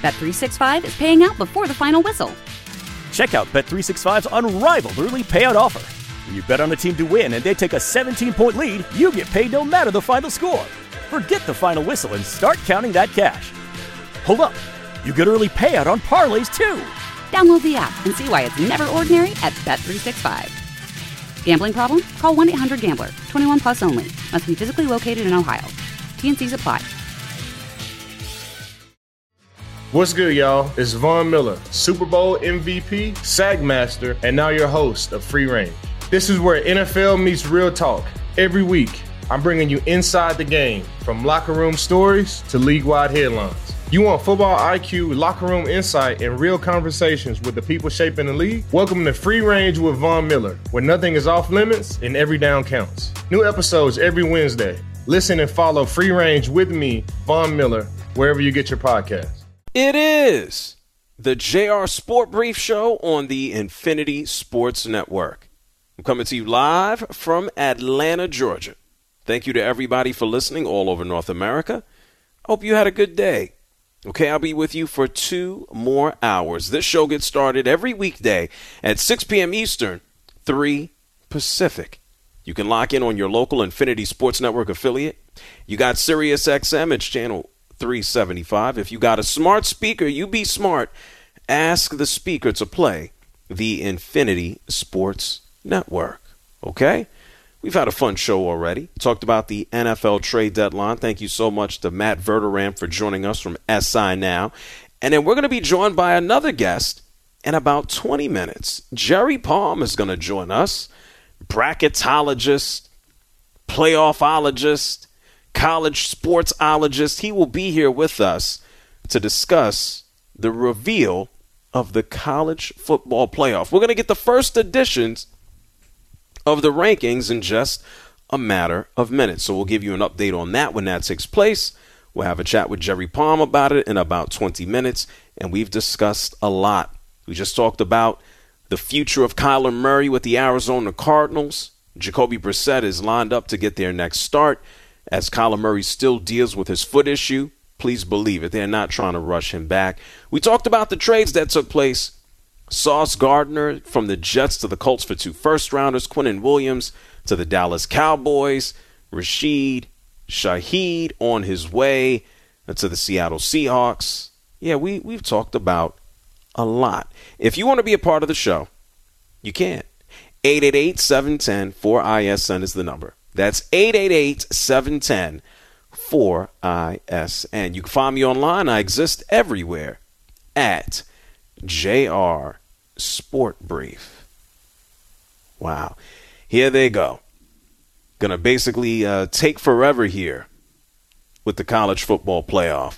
Bet365 is paying out before the final whistle. Check out Bet365's unrivaled early payout offer. When you bet on a team to win and they take a 17-point lead, you get paid no matter the final score. Forget the final whistle and start counting that cash. Hold up. You get early payout on parlays, too. Download the app and see why it's never ordinary at Bet365. Gambling problem? Call 1-800-GAMBLER. 21 plus only. Must be physically located in Ohio. T&Cs apply. What's good, y'all? It's Von Miller, Super Bowl MVP, Sack Master, and now your host of Free Range. This is where NFL meets real talk. Every week, I'm bringing you inside the game, from locker room stories to league-wide headlines. You want football IQ, locker room insight, and real conversations with the people shaping the league? Welcome to Free Range with Von Miller, where nothing is off limits and every down counts. New episodes every Wednesday. Listen and follow Free Range with me, Von Miller, wherever you get your podcasts. It is the JR Sport Brief Show on the Infinity Sports Network. I'm coming to you live from Atlanta, Georgia. Thank you to everybody for listening all over North America. I hope you had a good day. Okay, I'll be with you for 2 more hours. This show gets started every weekday at 6 p.m. Eastern, 3 Pacific. You can lock in on your local Infinity Sports Network affiliate. You got Sirius XM, it's channel 375. If you got a smart speaker, you be smart. Ask the speaker to play the Infinity Sports Network. Okay? We've had a fun show already. Talked about the NFL trade deadline. Thank you so much to Matt Verderam for joining us from SI Now. And then we're going to be joined by another guest in about 20 minutes. Jerry Palm is going to join us. Bracketologist, playoffologist, college sportsologist. He will be here with us to discuss the reveal of the college football playoff. We're going to get the first editions of the rankings in just a matter of minutes. So we'll give you an update on that when that takes place. We'll have a chat with Jerry Palm about it in about 20 minutes. And we've discussed a lot. We just talked about the future of Kyler Murray with the Arizona Cardinals. Jacoby Brissett is lined up to get their next start. As Kyler Murray still deals with his foot issue, please believe it, they're not trying to rush him back. We talked about the trades that took place. Sauce Gardner from the Jets to the Colts for 2 first-rounders. Quinnen Williams to the Dallas Cowboys. Rashid Shaheed on his way to the Seattle Seahawks. Yeah, we've talked about a lot. If you want to be a part of the show, you can. 888-710-4ISN is the number. That's 888-710-4ISN. You can find me online. I exist everywhere at JR Sport Brief. Wow. Here they go. Going to basically take forever here with the college football playoff.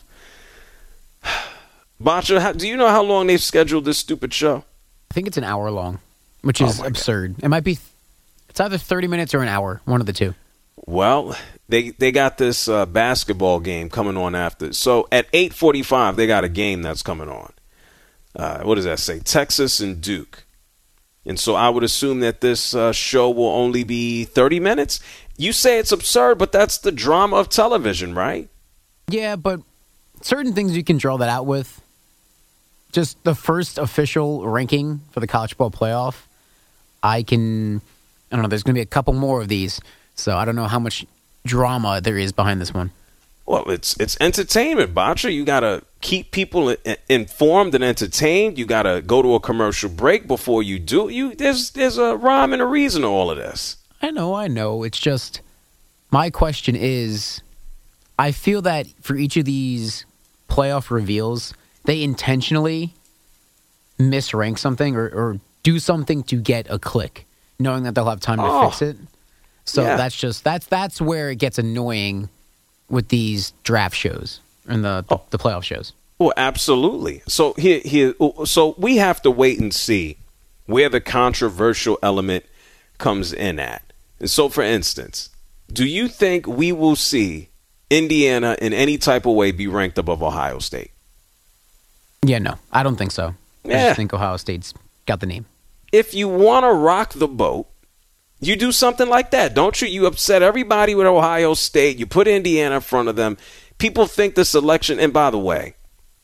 Bacha, do you know how long they've scheduled this stupid show? I think it's an hour long, which is absurd. God. It might be... It's either 30 minutes or an hour, one of the two. Well, they got this basketball game coming on after. So at 8:45, they got a game that's coming on. What does that say? Texas and Duke. And so I would assume that this show will only be 30 minutes. You say it's absurd, but that's the drama of television, right? Yeah, but certain things you can draw that out with. Just the first official ranking for the college football playoff, I don't know, there's going to be a couple more of these, so I don't know how much drama there is behind this one. Well, it's entertainment, Bacha. You got to keep people informed and entertained. You got to go to a commercial break before you do. There's a rhyme and a reason to all of this. I know. It's just, my question is, I feel that for each of these playoff reveals, they intentionally misrank something or do something to get a click, knowing that they'll have time to fix it. So yeah. That's where it gets annoying with these draft shows and the playoff shows. Well, absolutely. So so we have to wait and see where the controversial element comes in at. And so, for instance, do you think we will see Indiana in any type of way be ranked above Ohio State? Yeah, no, I don't think so. Yeah. I just think Ohio State's got the name. If you want to rock the boat, you do something like that, don't you? You upset everybody with Ohio State. You put Indiana in front of them. People think the selection, and by the way,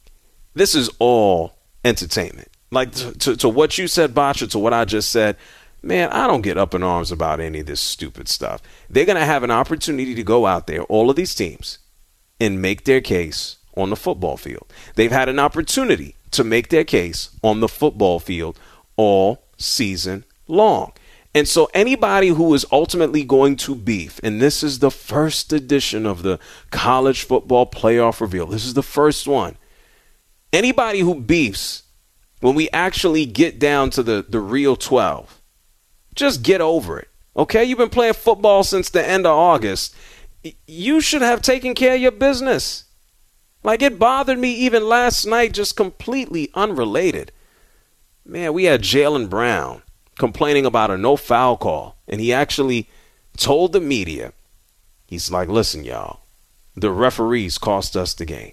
this is all entertainment. Like to what you said, Botcha, to what I just said, man, I don't get up in arms about any of this stupid stuff. They're going to have an opportunity to go out there, all of these teams, and make their case on the football field. They've had an opportunity to make their case on the football field all season long. And so anybody who is ultimately going to beef, and this is the first edition of the College Football Playoff Reveal. This is the first one. Anybody who beefs when we actually get down to the real 12, just get over it. Okay? You've been playing football since the end of August. You should have taken care of your business. Like, it bothered me even last night, just completely unrelated. Man, we had Jaylen Brown complaining about a no foul call, and he actually told the media, he's like, listen, y'all, the referees cost us the game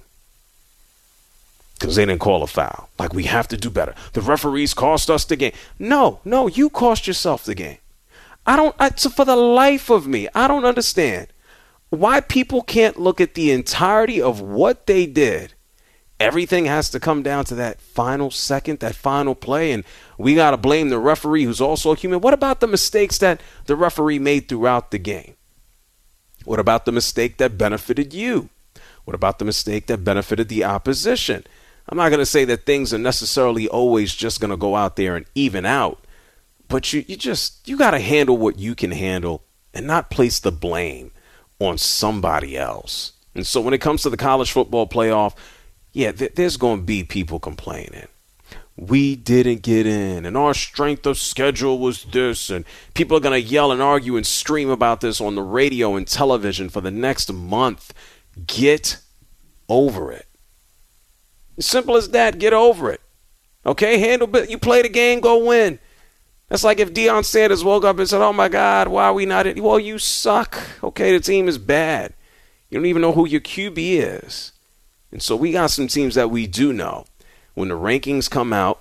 because they didn't call a foul. Like, we have to do better. The referees cost us the game. No, you cost yourself the game. So for the life of me, I don't understand why people can't look at the entirety of what they did. Everything has to come down to that final second, that final play, and we got to blame the referee who's also human. What about the mistakes that the referee made throughout the game? What about the mistake that benefited you? What about the mistake that benefited the opposition? I'm not going to say that things are necessarily always just going to go out there and even out, but you got to handle what you can handle and not place the blame on somebody else. And so when it comes to the college football playoff, yeah, there's going to be people complaining. We didn't get in, and our strength of schedule was this, and people are going to yell and argue and scream about this on the radio and television for the next month. Get over it. As simple as that. Get over it. Okay? Handle it. You play the game, go win. That's like if Deion Sanders woke up and said, oh, my God, why are we not in? Well, you suck. Okay, the team is bad. You don't even know who your QB is. And so we got some teams that we do know. When the rankings come out,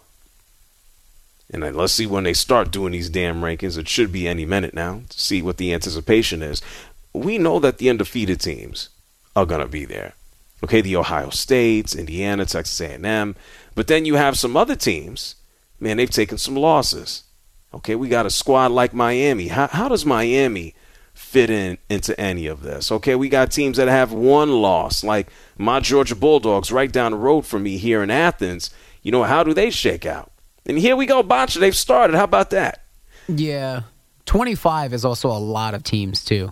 and then let's see when they start doing these damn rankings. It should be any minute now to see what the anticipation is. We know that the undefeated teams are going to be there. Okay, the Ohio States, Indiana, Texas A&M. But then you have some other teams, man, they've taken some losses. Okay, we got a squad like Miami. How does Miami fit into any of this? Okay, we got teams that have one loss, like my Georgia Bulldogs right down the road from me here in Athens. You know, how do they shake out? And here we go, Botcha, they've started. How about that? Yeah, 25 is also a lot of teams, too.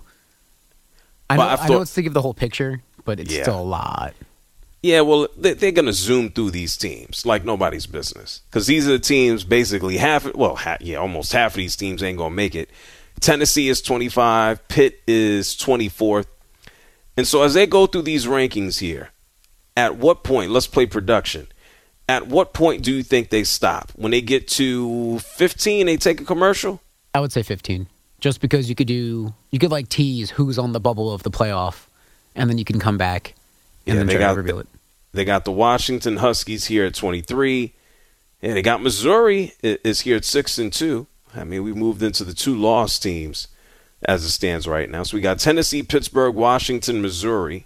I know it's to give the whole picture, but it's still a lot. Yeah, well, they're going to zoom through these teams like nobody's business. Because these are the teams basically almost half of these teams ain't going to make it. Tennessee is 25. Pitt is 24th. And so as they go through these rankings here, at what point, let's play production. At what point do you think they stop? When they get to 15, they take a commercial? I would say 15. Just because you could like tease who's on the bubble of the playoff, and then you can come back and then try to reveal it. They got the Washington Huskies here at 23. Yeah, they got Missouri is here at 6-2. I mean, we moved into the 2 loss teams as it stands right now. So we got Tennessee, Pittsburgh, Washington, Missouri.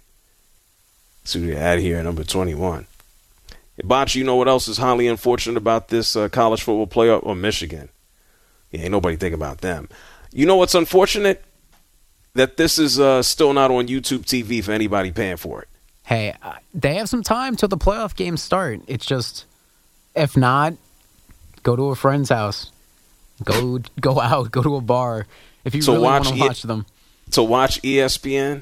So we add here at number 21. Botch, you know what else is highly unfortunate about this college football playoff? Or Michigan. Yeah, ain't nobody think about them. You know what's unfortunate? That this is still not on YouTube TV for anybody paying for it. Hey, they have some time till the playoff games start. It's just, if not, go to a friend's house. Go out. Go to a bar. If you really want to watch them. To watch ESPN?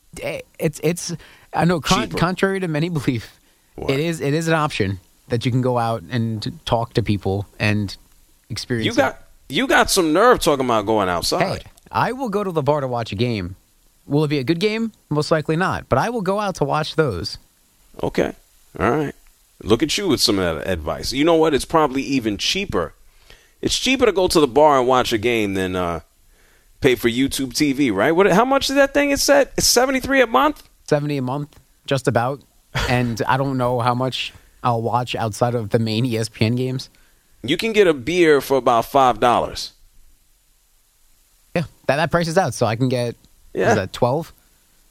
It's I know, contrary to many belief, it is an option that you can go out and talk to people and experience You got some nerve talking about going outside. Hey, I will go to the bar to watch a game. Will it be a good game? Most likely not. But I will go out to watch those. Okay. All right. Look at you with some of that advice. You know what? It's probably even cheaper. It's cheaper to go to the bar and watch a game than pay for YouTube TV, right? How much is that thing? It's $73 a month? $70 a month, just about. And I don't know how much I'll watch outside of the main ESPN games. You can get a beer for about $5. Yeah, that price is out, so I can get, is that 12?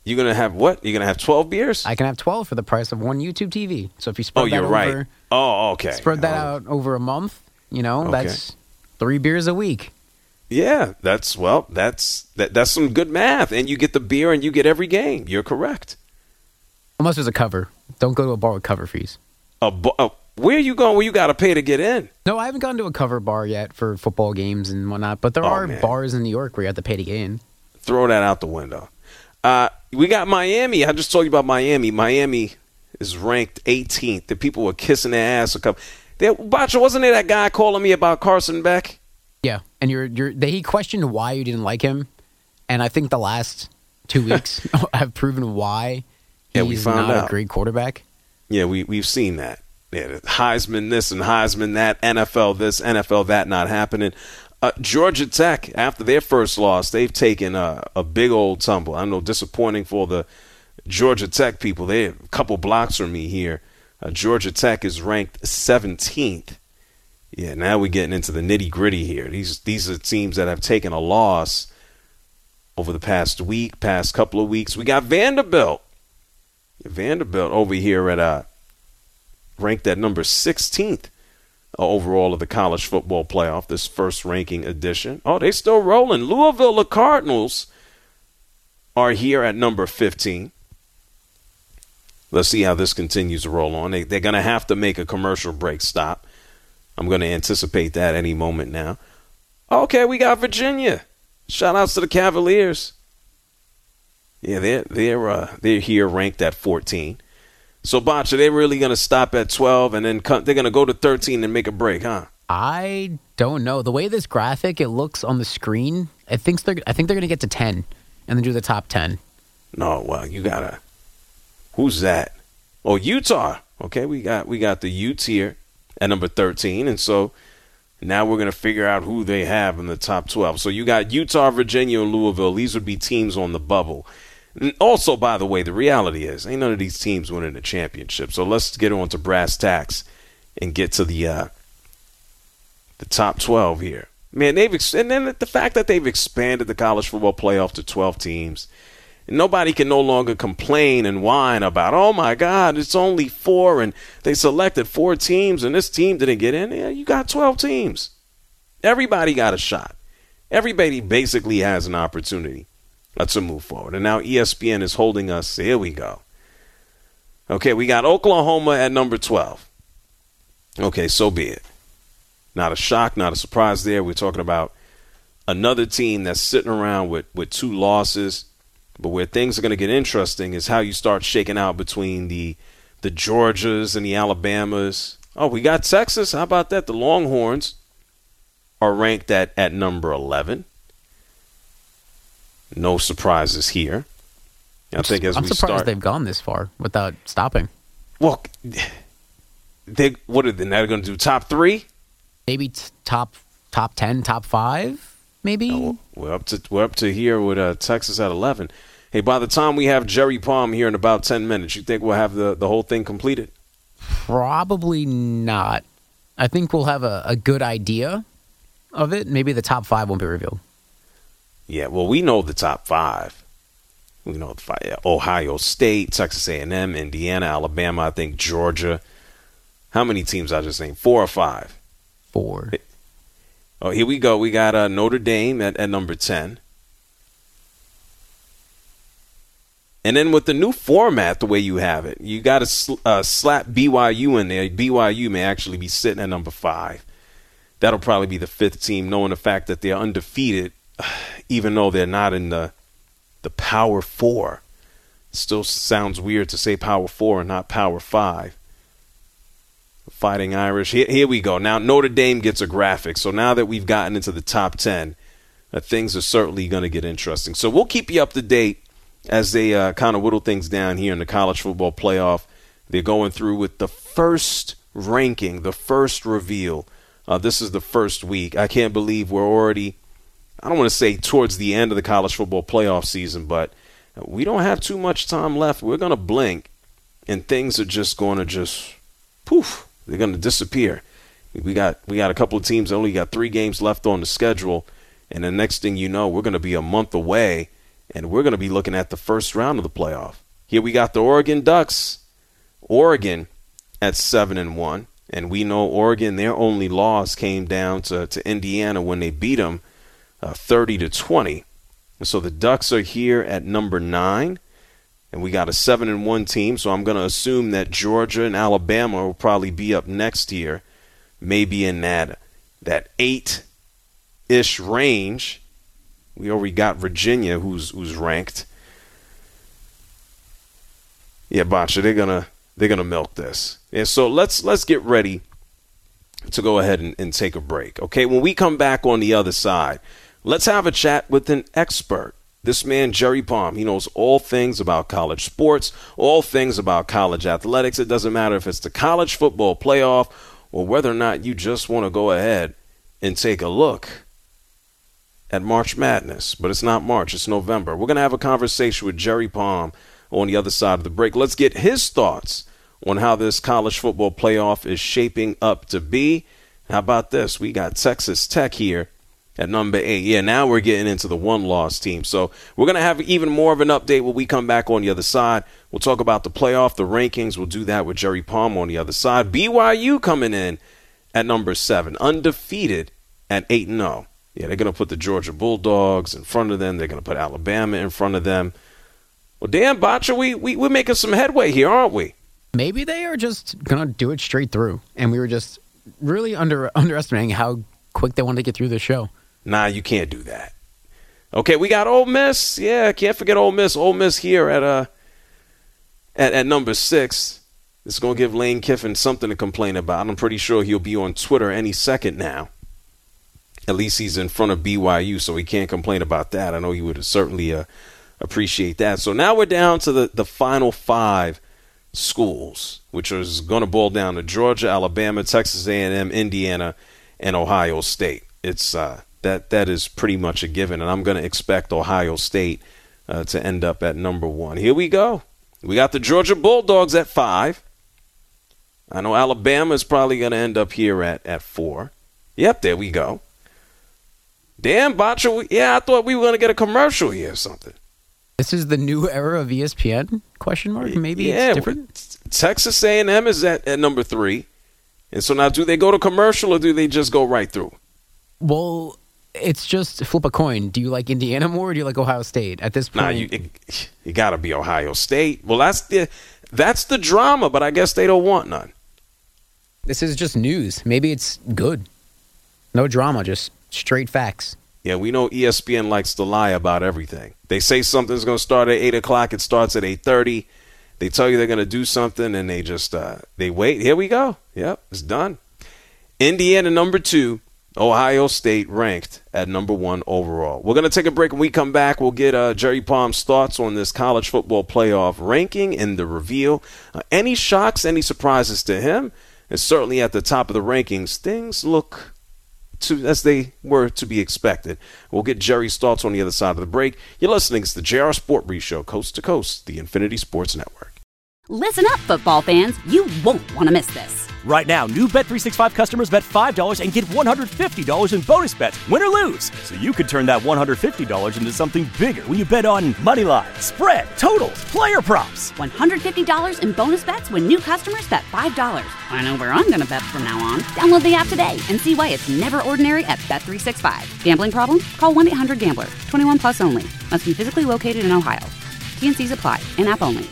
You're going to have what? You're going to have 12 beers? I can have 12 for the price of one YouTube TV. So if you spread you're right. Okay. Spread that out over a month, that's 3 beers a week. Yeah, that's some good math. And you get the beer and you get every game. You're correct. Unless there's a cover. Don't go to a bar with cover fees. Where are you going where you got to pay to get in? No, I haven't gone to a cover bar yet for football games and whatnot. But there are bars in New York where you have to pay to get in. Throw that out the window. We got Miami. I just told you about Miami. Miami is ranked 18th. The people were kissing their ass. Bacha, wasn't there that guy calling me about Carson Beck? Yeah, and he questioned why you didn't like him, and I think the last 2 weeks have proven why he's not a great quarterback. Yeah, we've seen that. Yeah, Heisman this and Heisman that, NFL this, NFL that not happening. Georgia Tech, after their first loss, they've taken a big old tumble. I know, disappointing for the Georgia Tech people. They're a couple blocks from me here. Georgia Tech is ranked 17th. Yeah, now we're getting into the nitty-gritty here. These are teams that have taken a loss over the past couple of weeks. We got Vanderbilt. Vanderbilt over here at ranked at number 16th. Overall of the college football playoff, this first ranking edition. Oh, they still rolling. Louisville, the Cardinals are here at number 15. Let's see how this continues to roll on. They're going to have to make a commercial break stop. I'm going to anticipate that any moment now. Okay, we got Virginia. Shout outs to the Cavaliers. Yeah, they're here ranked at 14. So, Bacha, they're really going to stop at 12 and then they're going to go to 13 and make a break, huh? I don't know. The way this graphic it looks on the screen, I think they're going to get to 10 and then do the top 10. No, well, you gotta. Who's that? Oh, Utah. Okay, we got the Utes here at number 13, and so now we're gonna figure out who they have in the top 12. So you got Utah, Virginia, and Louisville. These would be teams on the bubble. And also, by the way, the reality is ain't none of these teams winning the championship. So let's get on to brass tacks and get to the top 12 here. Man, and then the fact that they've expanded the college football playoff to 12 teams, and nobody can no longer complain and whine about, oh my God, it's only 4 and they selected 4 teams and this team didn't get in. Yeah, you got 12 teams. Everybody got a shot. Everybody basically has an opportunity to move forward. And now ESPN is holding us. Here we go. Okay, we got Oklahoma at number 12. Okay, so be it. Not a shock, not a surprise there. We're talking about another team that's sitting around with 2 losses. But where things are going to get interesting is how you start shaking out between the Georgias and the Alabamas. Oh, we got Texas. How about that? The Longhorns are ranked at number 11. No surprises here. I'm surprised they've gone this far without stopping. Well, they're going to do top 3? Maybe top 10, top 5, maybe? No, we're up to here with Texas at 11. Hey, by the time we have Jerry Palm here in about 10 minutes, you think we'll have the whole thing completed? Probably not. I think we'll have a good idea of it. Maybe the top 5 won't be revealed. Yeah, well, we know the top 5. We know the 5. Ohio State, Texas A&M, Indiana, Alabama, I think Georgia. How many teams I just named? 4 or 5? 4. Oh, here we go. We got Notre Dame at number 10. And then with the new format, the way you have it, you got to slap BYU in there. BYU may actually be sitting at number 5. That'll probably be the 5th team, knowing the fact that they're undefeated, even though they're not in the Power 4. Still sounds weird to say Power 4 and not Power 5. Fighting Irish. Here we go. Now Notre Dame gets a graphic. So now that we've gotten into the top 10, things are certainly going to get interesting. So we'll keep you up to date as they kind of whittle things down here in the college football playoff. They're going through with the first ranking, the first reveal. This is the first week. I can't believe we're already, I don't want to say towards the end of the college football playoff season, but we don't have too much time left. We're going to blink, and things are just going to poof. They're going to disappear. We got a couple of teams that only got 3 games left on the schedule, and the next thing you know, we're going to be a month away, And we're going to be looking at the first round of the playoff. Here we got the Oregon Ducks. Oregon at 7-1. And we know Oregon, their only loss came down to Indiana when they beat them 30-20. And so the Ducks are here at number 9. And we got a 7-1 team. So I'm going to assume that Georgia and Alabama will probably be up next year. Maybe in that 8-ish range. We already got Virginia, who's ranked. Yeah, Bacha, they're gonna milk this. And so let's get ready to go ahead and take a break. Okay, when we come back on the other side, let's have a chat with an expert. This man, Jerry Palm, he knows all things about college sports, all things about college athletics. It doesn't matter if it's the college football playoff or whether or not you just want to go ahead and take a look at March Madness. But it's not March, it's November. We're going to have a conversation with Jerry Palm on the other side of the break. Let's get his thoughts on how this college football playoff is shaping up to be. How about this? We got Texas Tech here at number 8. Yeah, now we're getting into the one-loss team. So we're going to have even more of an update when we come back on the other side. We'll talk about the playoff, the rankings. We'll do that with Jerry Palm on the other side. BYU coming in at number 7, undefeated at 8-0. Yeah, they're going to put the Georgia Bulldogs in front of them. They're going to put Alabama in front of them. Well, damn, Bacha, we're making some headway here, aren't we? Maybe they are just going to do it straight through, and we were just really underestimating how quick they wanted to get through the show. Nah, you can't do that. Okay, we got Ole Miss. Yeah, can't forget Ole Miss. Ole Miss here at number 6. This is going to give Lane Kiffin something to complain about. I'm pretty sure he'll be on Twitter any second now. At least he's in front of BYU, so he can't complain about that. I know he would certainly appreciate that. So now we're down to the final 5 schools, which is going to boil down to Georgia, Alabama, Texas A&M, Indiana, and Ohio State. It's that is pretty much a given, and I'm going to expect Ohio State to end up at number 1. Here we go. We got the Georgia Bulldogs at 5. I know Alabama is probably going to end up here at 4. Yep, there we go. Damn, Bacha, yeah, I thought we were going to get a commercial here or something. This is the new era of ESPN, question mark? Maybe yeah, it's different? Texas A&M is at number 3. And so now do they go to commercial or do they just go right through? Well, it's just flip a coin. Do you like Indiana more or do you like Ohio State at this point? Nah, you got to be Ohio State. Well, that's the drama, but I guess they don't want none. This is just news. Maybe it's good. No drama, just straight facts. Yeah, we know ESPN likes to lie about everything. They say something's going to start at 8 o'clock. It starts at 8:30. They tell you they're going to do something, and they just they wait. Here we go. Yep, it's done. Indiana, number 2. Ohio State ranked at number 1 overall. We're going to take a break. When we come back, we'll get Jerry Palm's thoughts on this college football playoff ranking and the reveal. Any shocks, any surprises to him? And certainly at the top of the rankings, things look as they were to be expected. We'll get Jerry's thoughts on the other side of the break. You're listening to the JR Sport Brief Show, coast to coast, the Infinity Sports Network. Listen up, football fans. You won't want to miss this. Right now, new Bet365 customers bet $5 and get $150 in bonus bets, win or lose. So you could turn that $150 into something bigger when you bet on money line, spread, totals, player props. $150 in bonus bets when new customers bet $5. I know where I'm going to bet from now on. Download the app today and see why it's never ordinary at Bet365. Gambling problem? Call 1-800-GAMBLER. 21 plus only. Must be physically located in Ohio. T&Cs apply. In-app only.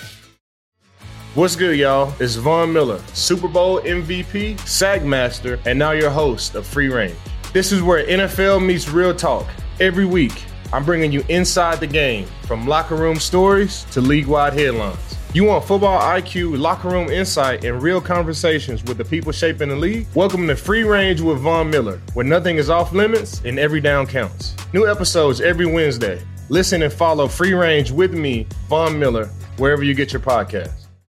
What's good, y'all? It's Von Miller, Super Bowl MVP, SAG Master, and now your host of Free Range. This is where NFL meets real talk. Every week, I'm bringing you inside the game, from locker room stories to league-wide headlines. You want football IQ, locker room insight, and real conversations with the people shaping the league? Welcome to Free Range with Von Miller, where nothing is off limits and every down counts. New episodes every Wednesday. Listen and follow Free Range with me, Von Miller, wherever you get your podcasts.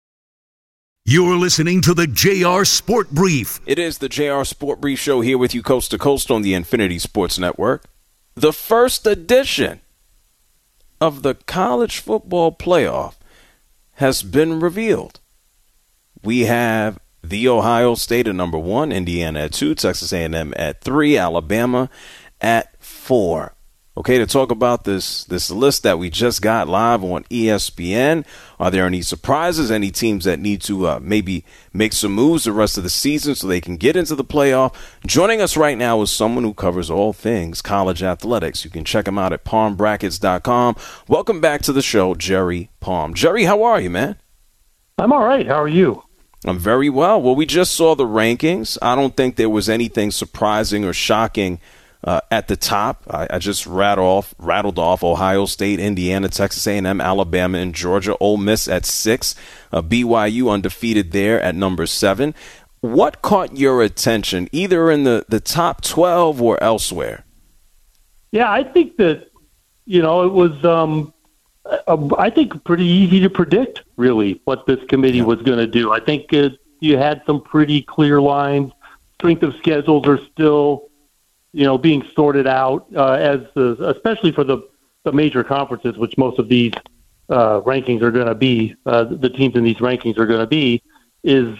You're listening to the JR Sport Brief. It is the JR Sport Brief Show here with you coast to coast on the Infinity Sports Network. The first edition of the college football playoff has been revealed. We have the Ohio State at number 1, Indiana at 2, Texas A&M at 3, Alabama at 4. Okay, to talk about this list that we just got live on ESPN. Are there any surprises, any teams that need to maybe make some moves the rest of the season so they can get into the playoff? Joining us right now is someone who covers all things college athletics. You can check him out at palmbrackets.com. Welcome back to the show, Jerry Palm. Jerry, how are you, man? I'm all right. How are you? I'm very well. Well, we just saw the rankings. I don't think there was anything surprising or shocking at the top. I just rattled off Ohio State, Indiana, Texas A&M, Alabama, and Georgia. Ole Miss at 6. BYU undefeated there at number 7. What caught your attention, either in the top 12 or elsewhere? Yeah, I think that, it was, I think, pretty easy to predict, really, what this committee was going to do. I think you had some pretty clear lines. Strength of schedules are still being sorted out especially for the major conferences, which most of these rankings are going to be, the teams in these rankings are going to be, is,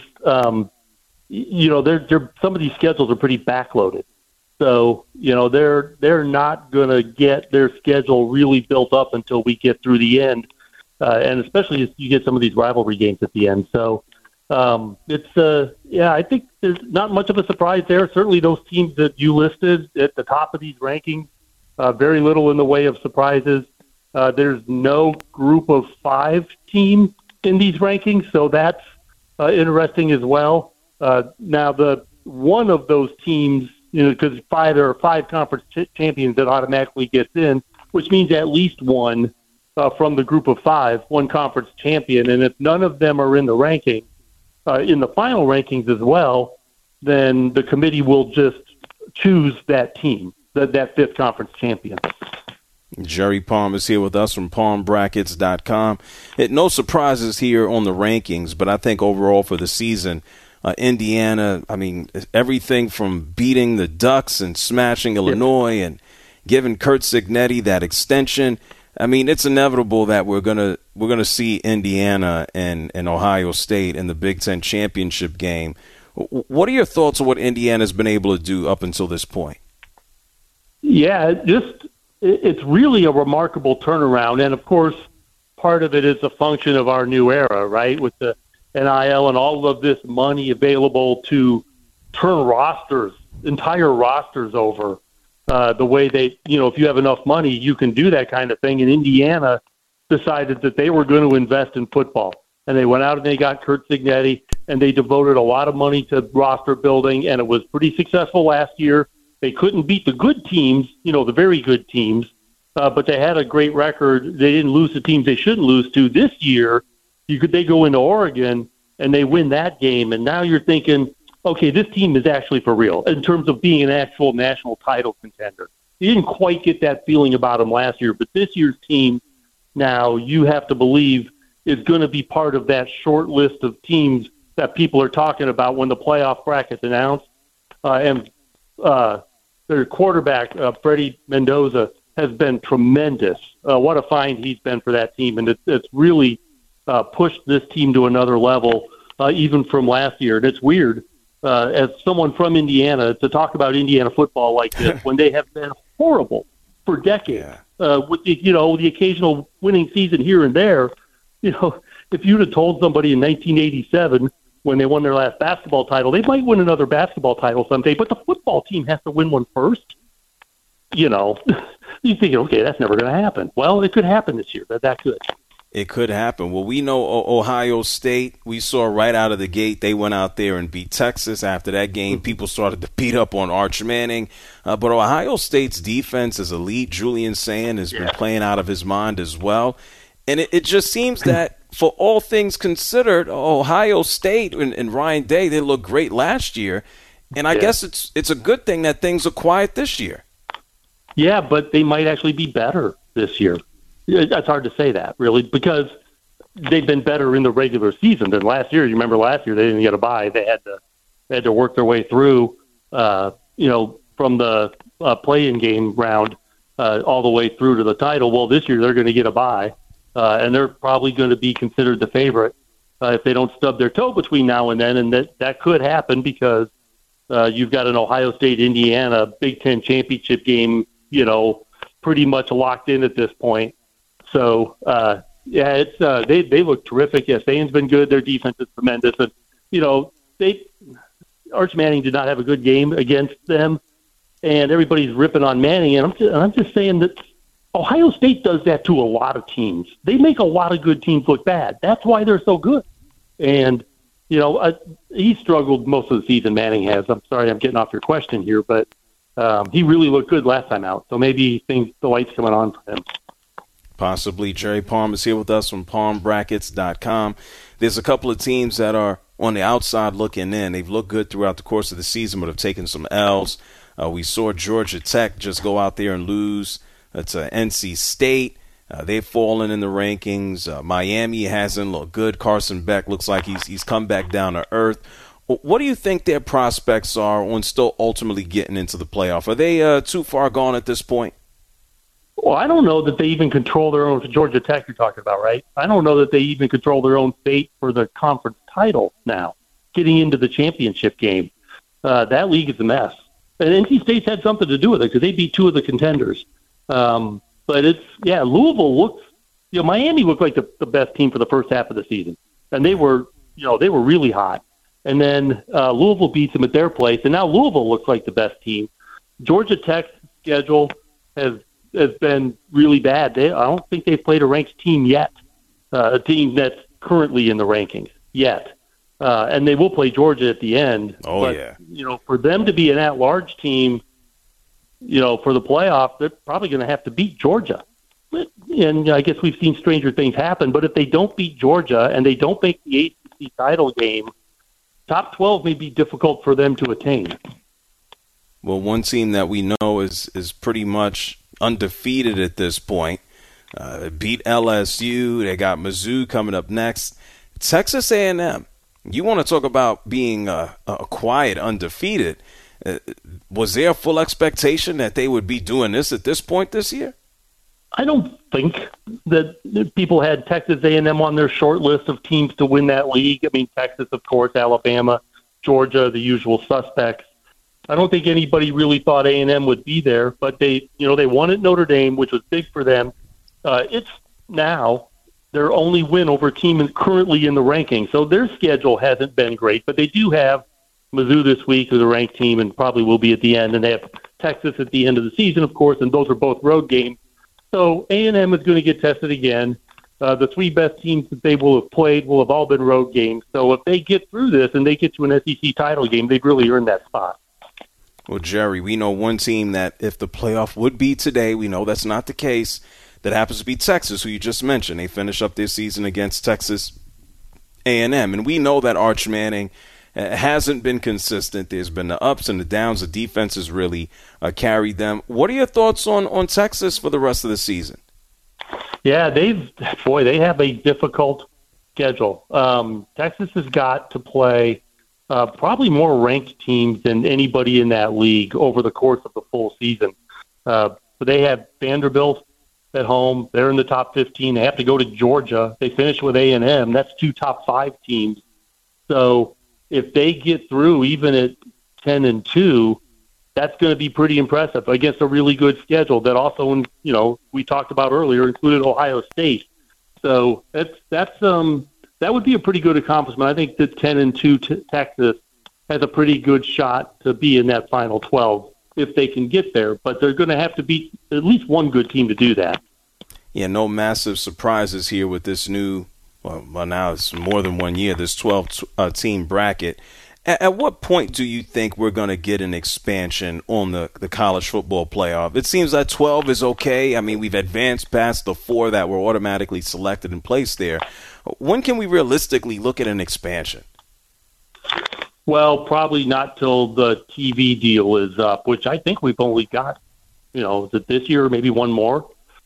they're some of these schedules are pretty backloaded. So, they're not going to get their schedule really built up until we get through the end, and especially as you get some of these rivalry games at the end. So, I think there's not much of a surprise there. Certainly those teams that you listed at the top of these rankings, very little in the way of surprises. There's no group of 5 team in these rankings, so that's interesting as well. Now, one of those teams, because there are 5 conference champions that automatically gets in, which means at least one from the group of 5, one conference champion. And if none of them are in the ranking, in the final rankings as well, then the committee will just choose that team, that 5th conference champion. Jerry Palm is here with us from palmbrackets.com. No surprises here on the rankings, but I think overall for the season, Indiana, everything from beating the Ducks and smashing Illinois and giving Curt Cignetti that extension. It's inevitable that we're gonna see Indiana and Ohio State in the Big Ten championship game. What are your thoughts on what Indiana's been able to do up until this point? Yeah, it's really a remarkable turnaround, and of course, part of it is a function of our new era, right? With the NIL and all of this money available to turn entire rosters over. The way they, if you have enough money, you can do that kind of thing. And Indiana decided that they were going to invest in football. And they went out and they got Curt Cignetti, and they devoted a lot of money to roster building, and it was pretty successful last year. They couldn't beat the good teams, the very good teams, but they had a great record. They didn't lose the teams they shouldn't lose to. This year, they go into Oregon, and they win that game, and now you're thinking, okay, this team is actually for real in terms of being an actual national title contender. You didn't quite get that feeling about them last year, but this year's team now, you have to believe, is going to be part of that short list of teams that people are talking about when the playoff bracket's announced. And their quarterback, Freddie Mendoza, has been tremendous. What a find he's been for that team, and it's really pushed this team to another level, even from last year. And it's weird. As someone from Indiana, to talk about Indiana football like this when they have been horrible for decades, with the occasional winning season here and there. If you'd have told somebody in 1987 when they won their last basketball title, they might win another basketball title someday, but the football team has to win one first. You think, okay, that's never going to happen. Well, it could happen this year. That could. It could happen. Well, we know Ohio State, we saw right out of the gate, they went out there and beat Texas. After that game, people started to beat up on Arch Manning. But Ohio State's defense is elite. Julian Sand has been playing out of his mind as well. And it just seems that for all things considered, Ohio State and Ryan Day, they looked great last year. And I guess it's a good thing that things are quiet this year. Yeah, but they might actually be better this year. It's hard to say that, really, because they've been better in the regular season than last year. You remember last year they didn't get a bye; they had to work their way through, from the play-in game round all the way through to the title. Well, this year they're going to get a bye, and they're probably going to be considered the favorite if they don't stub their toe between now and then, and that could happen because you've got an Ohio State-Indiana Big Ten championship game, pretty much locked in at this point. So, it's they look terrific. Yes, Saban's been good. Their defense is tremendous. And, Arch Manning did not have a good game against them, and everybody's ripping on Manning. And I'm just saying that Ohio State does that to a lot of teams. They make a lot of good teams look bad. That's why they're so good. And, he struggled most of the season, Manning has. I'm sorry I'm getting off your question here, but he really looked good last time out. So maybe the light's coming on for him. Possibly. Jerry Palm is here with us from palmbrackets.com. There's a couple of teams that are on the outside looking in. They've looked good throughout the course of the season, but have taken some L's. We saw Georgia Tech just go out there and lose to NC State. They've fallen in the rankings. Miami hasn't looked good. Carson Beck looks like he's come back down to earth. What do you think their prospects are on still ultimately getting into the playoff? Are they too far gone at this point? Well, I don't know that they even control their own. Georgia Tech you're talking about, right? I don't know that they even control their own fate for the conference title now, getting into the championship game. That league is a mess. And NC State's had something to do with it because they beat two of the contenders. But Louisville looks, Miami looked like the best team for the first half of the season. And they were really hot. And then Louisville beats them at their place. And now Louisville looks like the best team. Georgia Tech's schedule has been really bad. I don't think they've played a ranked team yet, a team that's currently in the rankings yet. And they will play Georgia at the end. For them to be an at-large team, for the playoff, they're probably going to have to beat Georgia. And I guess we've seen stranger things happen. But if they don't beat Georgia and they don't make the ACC title game, top 12 may be difficult for them to attain. Well, one team that we know is pretty much undefeated at this point. Beat LSU. They got Mizzou coming up next. Texas A&M. You want to talk about being a quiet undefeated. Was there a full expectation that they would be doing this at this point this year? I don't think that people had Texas A&M on their short list of teams to win that league. I mean, Texas, of course, Alabama, Georgia, the usual suspects. I don't think anybody really thought A&M would be there, but they won at Notre Dame, which was big for them. It's now their only win over a team currently in the ranking. So their schedule hasn't been great, but they do have Mizzou this week, who's a ranked team and probably will be at the end, and they have Texas at the end of the season, of course, and those are both road games. So A&M is going to get tested again. The three best teams that they will have played will have all been road games. So if they get through this and they get to an SEC title game, they've really earned that spot. Well, Jerry, we know one team that if the playoff would be today, we know that's not the case. That happens to be Texas, who you just mentioned. They finish up their season against Texas A&M. And we know that Arch Manning hasn't been consistent. There's been the ups and the downs. The defense has really carried them. What are your thoughts on Texas for the rest of the season? Yeah, they have a difficult schedule. Texas has got to play probably more ranked teams than anybody in that league over the course of the full season. But they have Vanderbilt at home. They're in the top 15. They have to go to Georgia. They finish with A&M. That's two top 5 teams. So if they get through even at 10-2, that's going to be pretty impressive against a really good schedule that also, we talked about earlier, included Ohio State. So that would be a pretty good accomplishment. I think that 10-2 Texas has a pretty good shot to be in that final 12 if they can get there. But they're going to have to beat at least one good team to do that. Yeah, no massive surprises here with this new, well now it's more than 1 year, this 12-team bracket. At what point do you think we're going to get an expansion on the college football playoff? It seems that 12 is okay. I mean, we've advanced past the 4 that were automatically selected and placed there. When can we realistically look at an expansion? Well, probably not till the TV deal is up, which I think we've only got, is it this year or maybe one more?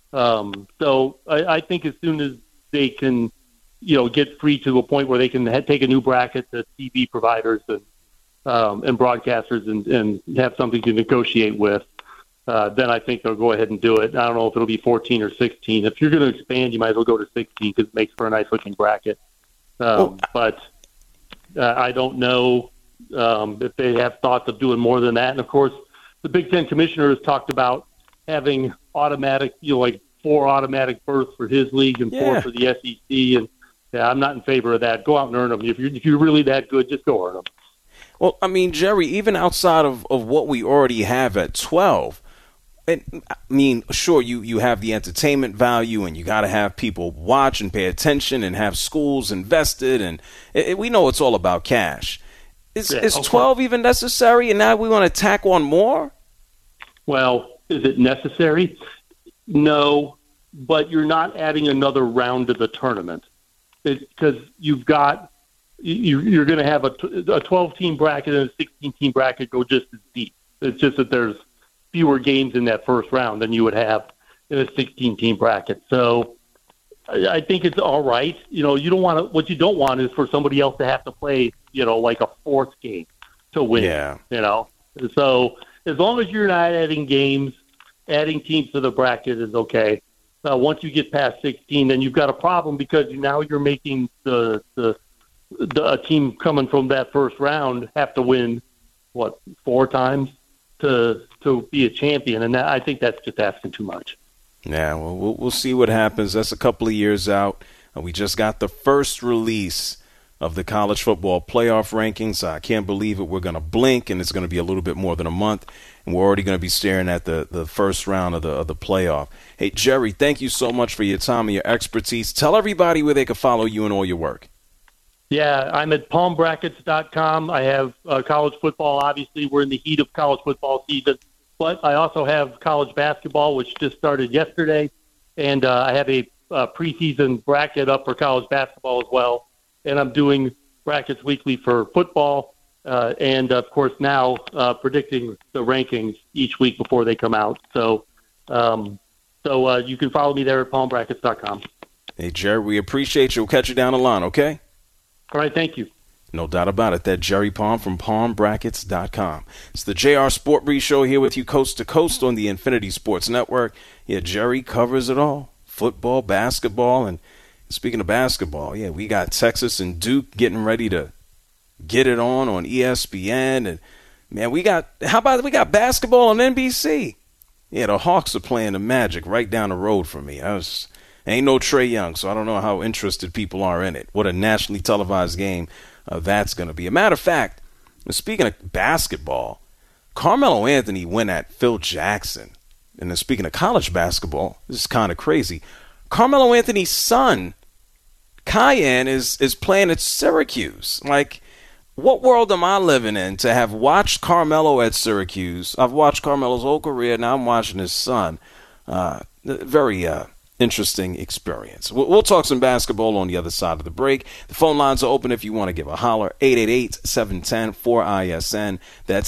So I think as soon as they can get free to a point where they can take a new bracket to TV providers and broadcasters and have something to negotiate with, then I think they'll go ahead and do it. I don't know if it'll be 14 or 16. If you're going to expand, you might as well go to 16 because it makes for a nice-looking bracket. But I don't know if they have thoughts of doing more than that. And, of course, the Big Ten commissioner has talked about having automatic, like 4 automatic berths for his league and 4 for the SEC. And yeah, I'm not in favor of that. Go out and earn them. If you're really that good, just go earn them. Well, I mean, Jerry, even outside of what we already have at 12, I mean, sure, you have the entertainment value and you got to have people watch and pay attention and have schools invested. And we know it's all about cash. Is 12 even necessary? And now we want to tack on more? Well, is it necessary? No, but you're not adding another round to the tournament because you're going to have a 12-team bracket and a 16-team bracket go just as deep. It's just that there's fewer games in that first round than you would have in a 16-team bracket. So I think it's all right. You don't want to. What you don't want is for somebody else to have to play, like a 4th game to win. Yeah. So as long as you're not adding games, adding teams to the bracket is okay. Once you get past 16, then you've got a problem because now you're making the team coming from that first round have to win 4 times to be a champion, and I think that's just asking too much. Yeah, well, we'll see what happens. That's a couple of years out. We just got the first release of the college football playoff rankings. I can't believe it. We're going to blink, and it's going to be a little bit more than a month, and we're already going to be staring at the first round of the playoff. Hey, Jerry, thank you so much for your time and your expertise. Tell everybody where they can follow you and all your work. Yeah, I'm at palmbrackets.com. I have college football. Obviously, we're in the heat of college football season. But I also have college basketball, which just started yesterday. And I have a preseason bracket up for college basketball as well. And I'm doing brackets weekly for football. And, of course, now predicting the rankings each week before they come out. So you can follow me there at palmbrackets.com. Hey, Jerry, we appreciate you. We'll catch you down the line, okay? All right, thank you. No doubt about it. That Jerry Palm from palmbrackets.com. It's the JR Sport Brief Show here with you coast to coast on the Infinity Sports Network. Yeah, Jerry covers it all. Football, basketball, and speaking of basketball, yeah, we got Texas and Duke getting ready to get it on ESPN. And, man, we got basketball on NBC. Yeah, the Hawks are playing the Magic right down the road from me. Ain't no Trae Young, so I don't know how interested people are in it. What a nationally televised game that's going to be. A matter of fact, speaking of basketball, Carmelo Anthony went at Phil Jackson. And then speaking of college basketball, this is kind of crazy. Carmelo Anthony's son, Cayenne, is playing at Syracuse. Like, what world am I living in to have watched Carmelo at Syracuse? I've watched Carmelo's whole career. Now I'm watching his son. Very interesting experience. We'll talk some basketball on the other side of the break. The phone lines are open if you want to give a holler. 888-710-4ISN. That's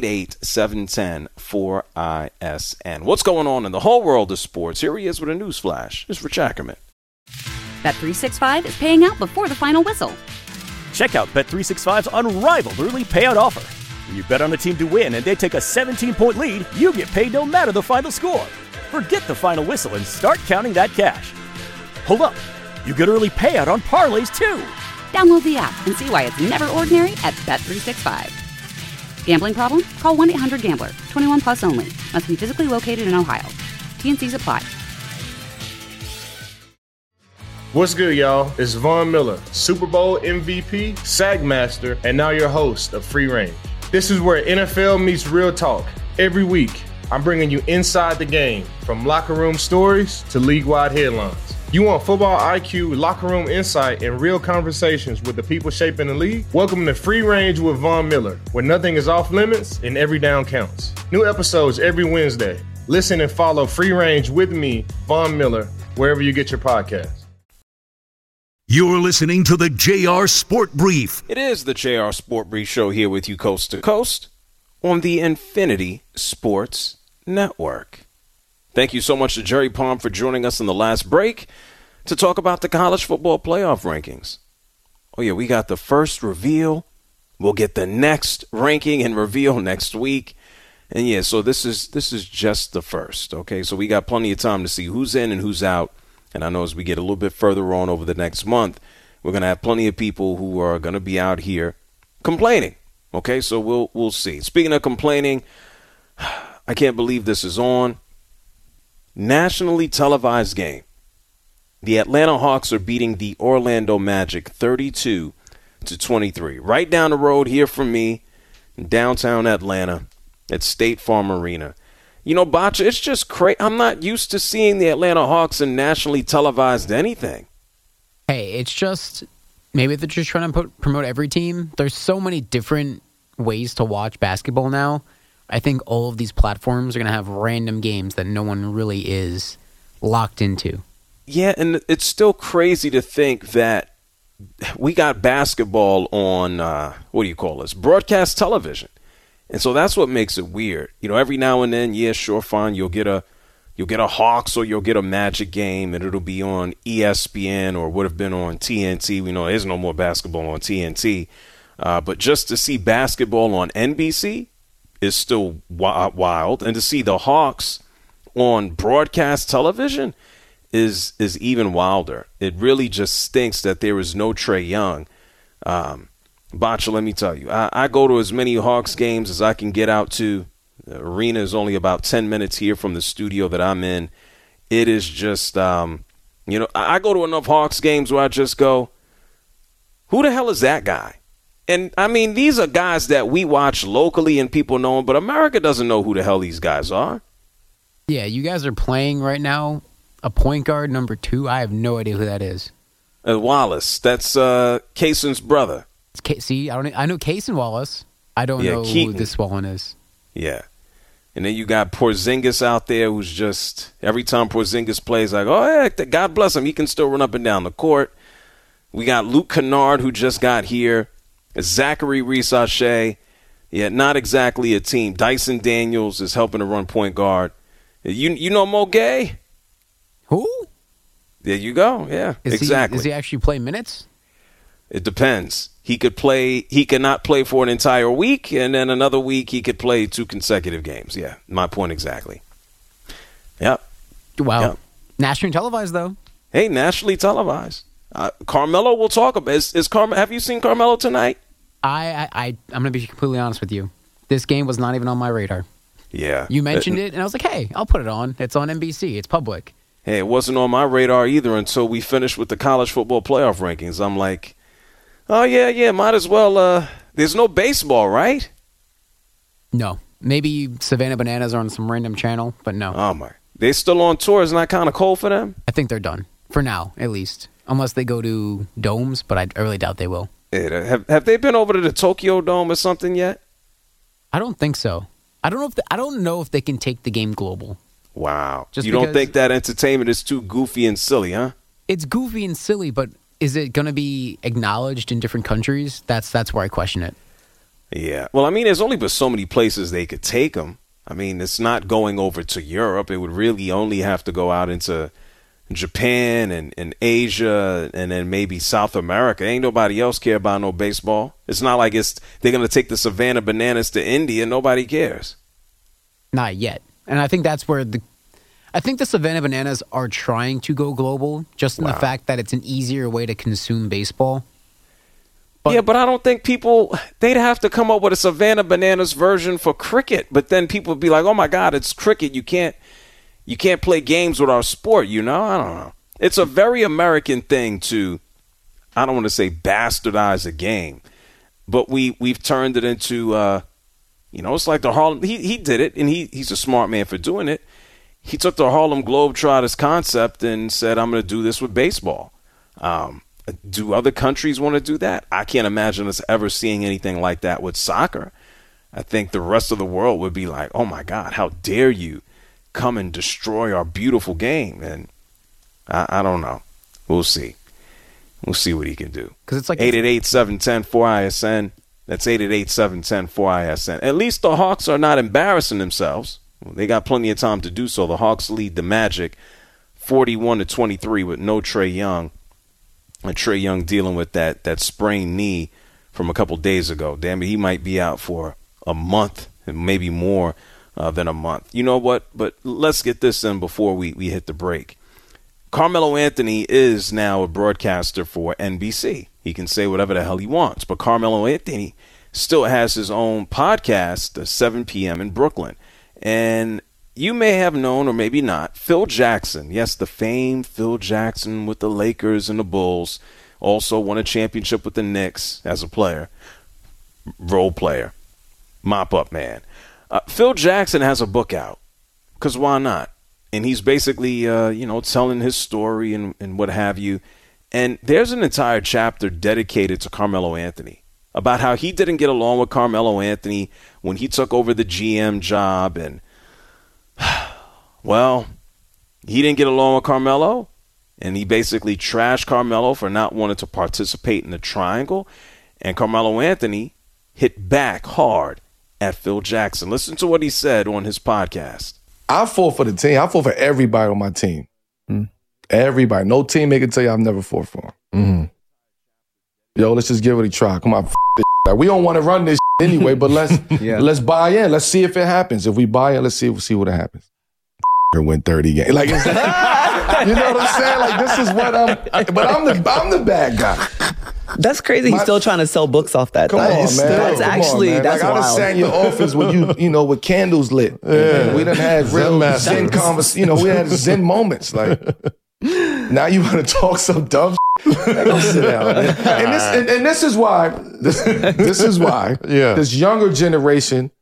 888-710-4ISN. What's going on in the whole world of sports? Here he is with a news flash. It's Rich Ackerman. Bet365 is paying out before the final whistle. Check out Bet365's unrivaled early payout offer. When you bet on a team to win and they take a 17-point lead, you get paid no matter the final score. Forget the final whistle and start counting that cash. Hold up. You get early payout on parlays, too. Download the app and see why it's never ordinary at Bet365. Gambling problem? Call 1-800-GAMBLER. 21 plus only. Must be physically located in Ohio. T&Cs apply. What's good, y'all? It's Von Miller, Super Bowl MVP, SAG Master, and now your host of Free Range. This is where NFL meets real talk. Every week, I'm bringing you inside the game, from locker room stories to league-wide headlines. You want football IQ, locker room insight, and real conversations with the people shaping the league? Welcome to Free Range with Von Miller, where nothing is off limits and every down counts. New episodes every Wednesday. Listen and follow Free Range with me, Von Miller, wherever you get your podcasts. You're listening to the JR Sport Brief. It is the JR Sport Brief Show here with you coast to coast on the Infinity Sports Network. Thank you so much to Jerry Palm for joining us in the last break to talk about the college football playoff rankings. Oh yeah, we got the first reveal. We'll get the next ranking and reveal next week. And yeah, so this is just the first. Okay, so we got plenty of time to see who's in and who's out. And I know as we get a little bit further on over the next month, we're going to have plenty of people who are going to be out here complaining. Okay, so we'll see. Speaking of complaining, I can't believe this is on. nationally televised game. The Atlanta Hawks are beating the Orlando Magic 32-23. Right down the road here from me in downtown Atlanta at State Farm Arena. You know, Bacha, it's just crazy. I'm not used to seeing the Atlanta Hawks in nationally televised anything. Hey, it's just maybe they're just trying to promote every team. There's so many different ways to watch basketball now. I think all of these platforms are going to have random games that no one really is locked into. Yeah, and it's still crazy to think that we got basketball on, broadcast television. And so that's what makes it weird. You know, every now and then, yeah, sure, fine, you'll get a Hawks or you'll get a Magic game, and it'll be on ESPN or would have been on TNT. We know there's no more basketball on TNT. But just to see basketball on NBC is still wild. And to see the Hawks on broadcast television is even wilder. It really just stinks that there is no Trae Young. Bacha, let me tell you, I go to as many Hawks games as I can get out to. The arena is only about 10 minutes here from the studio that I'm in. It is just, I go to enough Hawks games where I just go, who the hell is that guy? And, I mean, these are guys that we watch locally and people know them, but America doesn't know who the hell these guys are. Yeah, you guys are playing right now a point guard number 2. I have no idea who that is. Wallace. That's Kaysen's brother. I know Kaysen Wallace. I don't know Keaton. who this one is. Yeah. And then you got Porzingis out there who's just, every time Porzingis plays, like, oh, yeah, God bless him. He can still run up and down the court. We got Luke Kennard, who just got here. Zachary Reese-Shea. Yeah, not exactly a team. Dyson Daniels is helping to run point guard. You know Mo Gay? Who? There you go. Yeah, exactly. Does he actually play minutes? It depends. He could not play for an entire week, and then another week he could play 2 consecutive games. Yeah, my point exactly. Yep. Wow. Yep. Nationally televised, though. Hey, nationally televised. Carmelo, we'll talk about. Have you seen Carmelo tonight? I'm going to be completely honest with you. This game was not even on my radar. Yeah. You mentioned it, and I was like, hey, I'll put it on. It's on NBC. It's public. Hey, it wasn't on my radar either until we finished with the college football playoff rankings. I'm like, oh, yeah, might as well. There's no baseball, right? No. Maybe Savannah Bananas are on some random channel, but no. Oh, my. They're still on tour. Isn't that kind of cold for them? I think they're done. For now, at least. Unless they go to domes, but I really doubt they will. Yeah, have they been over to the Tokyo Dome or something yet? I don't think so. I don't know if they can take the game global. Wow. You don't think that entertainment is too goofy and silly, huh? It's goofy and silly, but is it going to be acknowledged in different countries? That's where I question it. Yeah. Well, I mean, there's only but so many places they could take them. I mean, it's not going over to Europe. It would really only have to go out into Japan and Asia and then maybe South America. Ain't nobody else care about no baseball. It's not like they're going to take the Savannah Bananas to India. Nobody cares. Not yet. And I think that's where the Savannah Bananas are trying to go global, just in the fact that it's an easier way to consume baseball. But I don't think they'd have to come up with a Savannah Bananas version for cricket. But then people would be like, oh, my God, it's cricket. You can't play games with our sport, I don't know. It's a very American thing to, I don't want to say bastardize a game, but we've turned it into, it's like the Harlem. He did it, and he's a smart man for doing it. He took the Harlem Globetrotters concept and said, I'm going to do this with baseball. Do other countries want to do that? I can't imagine us ever seeing anything like that with soccer. I think the rest of the world would be like, oh, my God, how dare you come and destroy our beautiful game. And I don't know. We'll see. We'll see what he can do. Because it's like 888-710-4ISN. That's 888-710-4ISN. At least the Hawks are not embarrassing themselves. They got plenty of time to do so. The Hawks lead the Magic 41-23 with no Trae Young. And Trae Young dealing with that sprained knee from a couple days ago. Damn it, he might be out for a month, maybe more than a month. You know what? But let's get this in before we hit the break. Carmelo Anthony is now a broadcaster for NBC. He can say whatever the hell he wants. But Carmelo Anthony still has his own podcast at 7 p.m. in Brooklyn. And you may have known or maybe not, Phil Jackson, yes, the famed Phil Jackson with the Lakers and the Bulls, also won a championship with the Knicks as a player, role player, mop-up man. Phil Jackson has a book out, because why not? And he's basically, telling his story and what have you. And there's an entire chapter dedicated to Carmelo Anthony, about how he didn't get along with Carmelo Anthony when he took over the GM job. And, well, he didn't get along with Carmelo, and he basically trashed Carmelo for not wanting to participate in the triangle. And Carmelo Anthony hit back hard at Phil Jackson. Listen to what he said on his podcast. I fought for the team. I fought for everybody on my team. Everybody. No teammate can tell you I've never fought for him. Yo, let's just give it a try. Come on, this shit. We don't want to run this shit anyway, but let's buy in. Let's see if it happens. If we buy in, let's see what happens. Win 30 games. Like, you know what I'm saying? Like, this is what I'm the bad guy. That's crazy. He's still trying to sell books off that. Come on, man. That's actually on, that's like, wild. I just sat in your office with you with candles lit. Yeah. We done had real Zen conversations. We had Zen moments. Like, now you want to talk some dumb shit? Go sit down, man. And this is why. This is why. This younger generation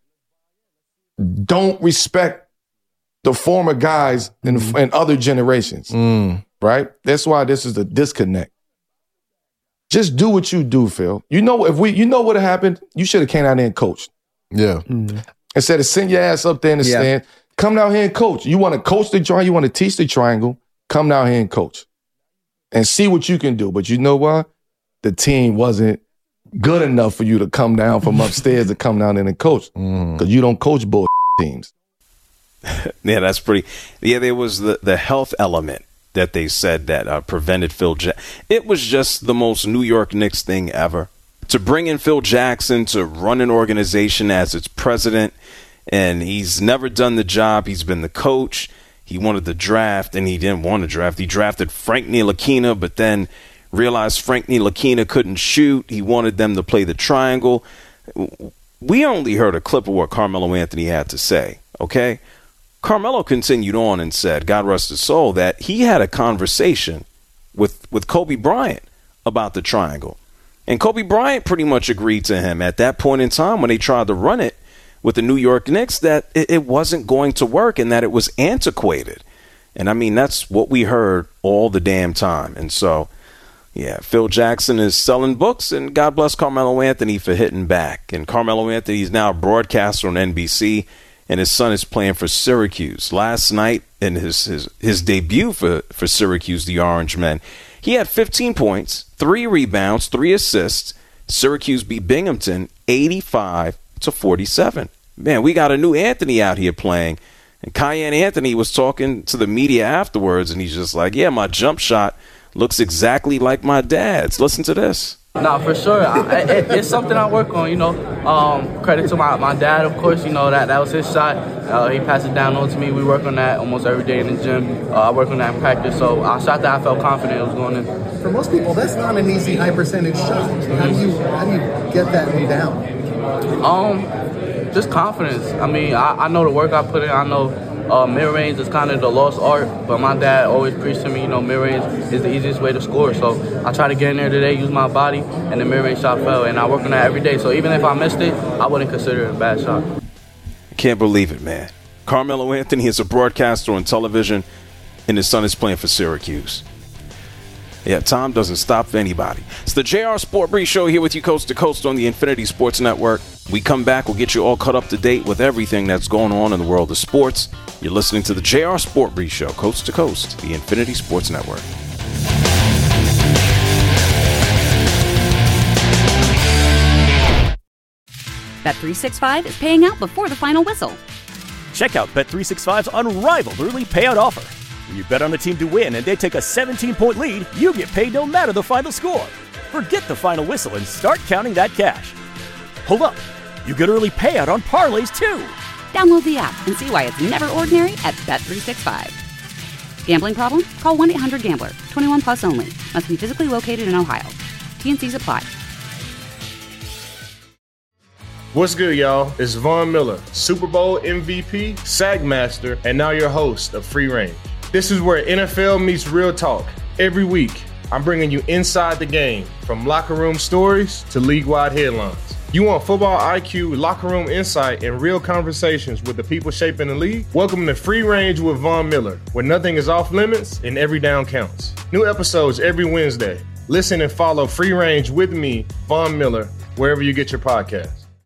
don't respect the former guys in other generations. Right? That's why this is the disconnect. Just do what you do, Phil. You know what happened? You should have came out there and coached. Yeah. Instead of send your ass up there in the stand, come down here and coach. You want to coach the triangle, you want to teach the triangle, come down here and coach. And see what you can do. But you know what? The team wasn't good enough for you to come down from upstairs to come down in and coach. Because you don't coach bull teams. Yeah, that's pretty. Yeah, there was the health element that they said that prevented Phil Jackson. It was just the most New York Knicks thing ever. To bring in Phil Jackson to run an organization as its president, and he's never done the job. He's been the coach. He wanted the draft, and he didn't want to draft. He drafted Frank Ntilikina, but then realized Frank Ntilikina couldn't shoot. He wanted them to play the triangle. We only heard a clip of what Carmelo Anthony had to say, okay? Carmelo continued on and said, God rest his soul, that he had a conversation with Kobe Bryant about the triangle. And Kobe Bryant pretty much agreed to him at that point in time when they tried to run it with the New York Knicks that it wasn't going to work and that it was antiquated. And I mean, that's what we heard all the damn time. And so, yeah, Phil Jackson is selling books, and God bless Carmelo Anthony for hitting back. And Carmelo Anthony is now a broadcaster on NBC. And his son is playing for Syracuse. Last night, in his debut for Syracuse, the Orange Men, he had 15 points, 3 rebounds, 3 assists. Syracuse beat Binghamton 85-47. Man, we got a new Anthony out here playing. And Cayenne Anthony was talking to the media afterwards, and he's just like, yeah, my jump shot looks exactly like my dad's. Listen to this. No, for sure. It's something I work on, Credit to my dad, of course. That was his shot. He passed it down on to me. We work on that almost every day in the gym. I work on that in practice. So I shot that I felt confident it was going in. For most people, that's not an easy high percentage shot. How do you get that down? Just confidence. I mean, I know the work I put in. I know mid-range is kind of the lost art, but my dad always preached to me, mid-range is the easiest way to score. So I tried to get in there today, use my body, and the mid-range shot fell. And I work on that every day. So even if I missed it, I wouldn't consider it a bad shot. I can't believe it, man. Carmelo Anthony is a broadcaster on television, and his son is playing for Syracuse. Yeah, time doesn't stop for anybody. It's the JR Sport Brief Show here with you coast to coast on the Infinity Sports Network. We come back, we'll get you all caught up to date with everything that's going on in the world of sports. You're listening to the JR Sport Brief Show, coast to coast, the Infinity Sports Network. Bet365 is paying out before the final whistle. Check out Bet365's unrivaled early payout offer. When you bet on a team to win and they take a 17-point lead, you get paid no matter the final score. Forget the final whistle and start counting that cash. Hold up. You get early payout on parlays, too. Download the app and see why it's never ordinary at Bet365. Gambling problem? Call 1-800-GAMBLER. 21 plus only. Must be physically located in Ohio. T&Cs apply. What's good, y'all? It's Von Miller, Super Bowl MVP, Sack Master, and now your host of Free Range. This is where NFL meets real talk. Every week, I'm bringing you inside the game, from locker room stories to league-wide headlines. You want football IQ, locker room insight, and real conversations with the people shaping the league? Welcome to Free Range with Von Miller, where nothing is off limits and every down counts. New episodes every Wednesday. Listen and follow Free Range with me, Von Miller, wherever you get your podcasts.